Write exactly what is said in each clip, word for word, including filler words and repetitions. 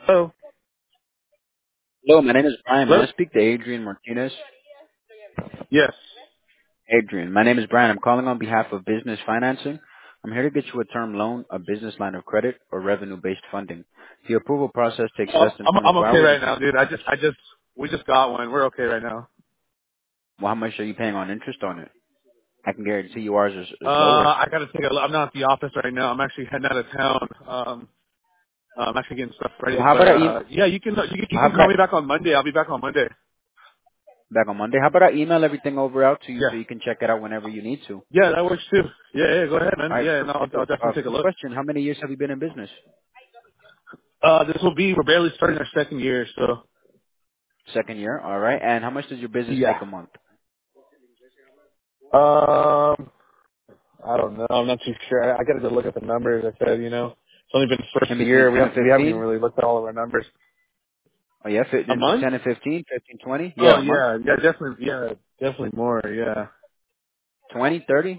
Hello? Hello, my name is Brian. May Hello? I speak to Adrian Martinez? Yes. Adrian, my name is Brian. I'm calling on behalf of Business Financing. I'm here to get you a term loan, a business line of credit, or revenue-based funding. The approval process takes I'm, less than I'm I'm twenty-four okay hours. right now, dude. I just I just we just got one. We're okay right now. Well, how much are you paying on interest on it? I can guarantee you ours is, Uh, is lower. I gotta take a look. I'm not at the office right now. I'm actually heading out of town. Um, I'm actually getting stuff Well, ready. how But about I e- uh, yeah, you can you can you how can about call I, me back on Monday. I'll be back on Monday. back on Monday? How about I email everything over out to you Yeah. so you can check it out whenever you need to? Yeah, that works too. Yeah, yeah. Go ahead, All man. right, Yeah, no, I'll, perfect. I'll Uh, definitely take a quick look. question: how many years have you been in business? Uh, this will be we're barely starting our second year, so Second year. All right. And how much does your business yeah. make a month? Um, I don't know. I'm not too sure. I, I gotta go look at the numbers. I said, you know, it's only been the first Maybe year. We ten, haven't we haven't even fifteen. really looked at all of our numbers. Oh yeah, fit- A month? ten and fifteen, fifteen, twenty. Yeah, Oh a month. yeah, yeah, definitely, yeah, definitely more, yeah. Twenty, thirty,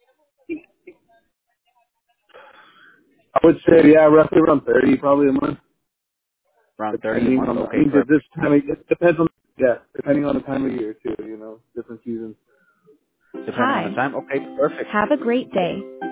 I would say, yeah, roughly around thirty, probably a month, around thirty a depending month. on. I Okay, mean, perfect. this time of, it depends on, yeah, depending on the time of year too. You know, different seasons. Depending on the Hi. time. Okay, perfect. Have a great day.